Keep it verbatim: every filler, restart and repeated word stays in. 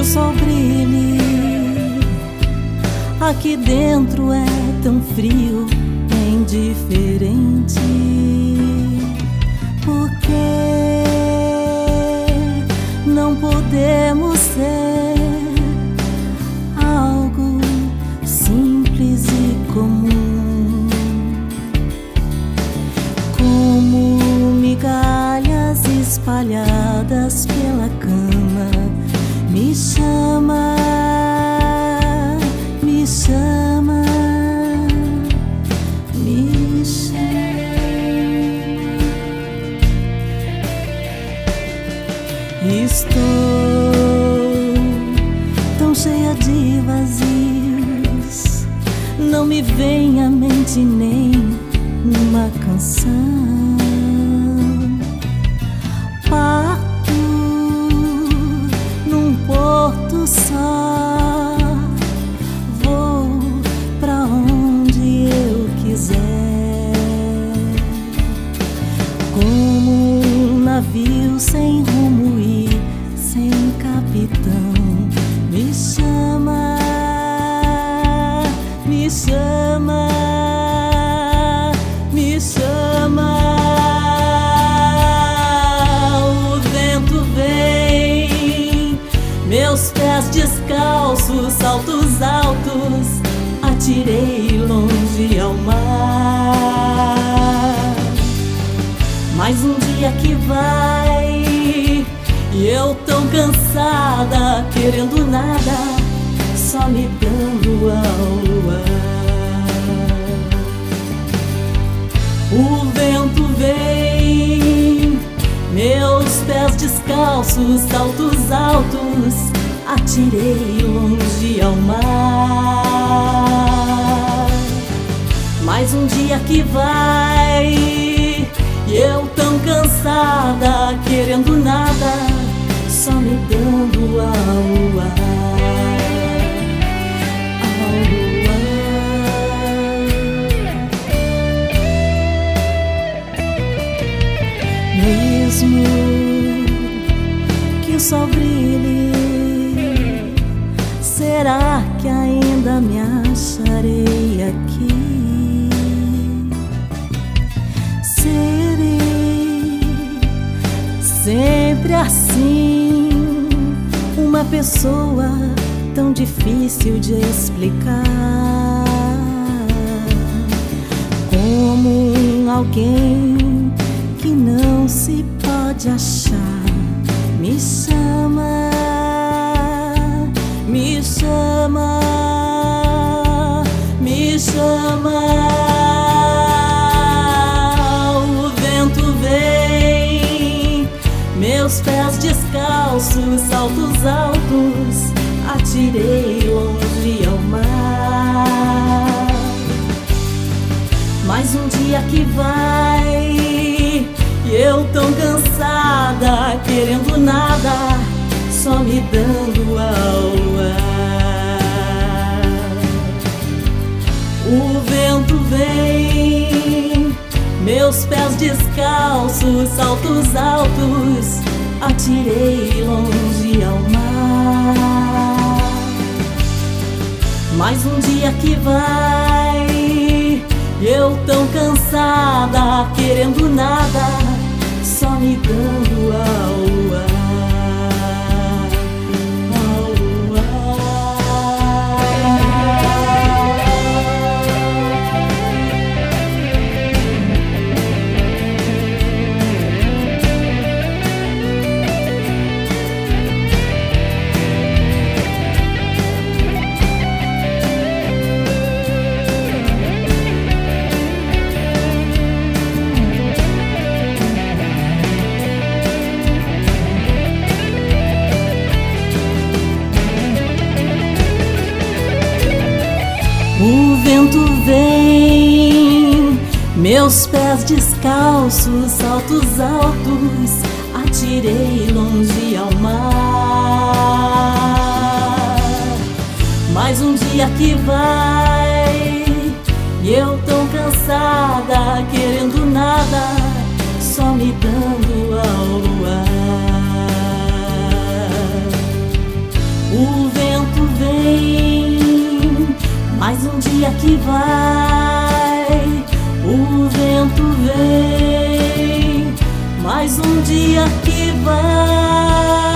sol brilhe. Aqui dentro é tão frio, é indiferente. Por que não podemos ser algo simples e comum? Como migalhas espalhadas pela cama, me chama, me chama, me chama. Estou tão cheia de vazios, não me vem à mente nem uma canção. Parto num porto só, vou pra onde eu quiser. Como um navio sem rumo e sem capitão, me chama, me chama, me chama. O vento vem, meus pés descalços, saltos altos, atirei longe ao mar. Mais um dia que vai, e eu tão cansada, querendo nada, só me dando ao luar. O vento vem, meus pés descalços, saltos altos, atirei longe ao mar. Mais um dia que vai, e eu tão cansada, querendo nada, só me dando ao luar, ao luar. Mesmo que o sol brilhe, será que ainda me acharei aqui? Serei sempre assim, uma pessoa tão difícil de explicar, como um alguém que não se pode achar. Me chama, me chama, me chama. O vento vem, meus pés descalços, saltos altos, atirei longe ao mar. Mais um dia que vai, e eu tão cansada, querendo nada, só me dando ao luar. O vento vem, meus pés descalços, saltos altos, atirei longe ao mar. Mais um dia que vai, eu tão cansada, querendo nada, só me dando ao luar, ao luar. O vento vem, meus pés descalços, saltos altos, atirei longe ao mar. Mais um dia que vai, e eu tão cansada, querendo nada, só me dando ao luar. O dia que vai, o vento vem. Mais um dia que vai.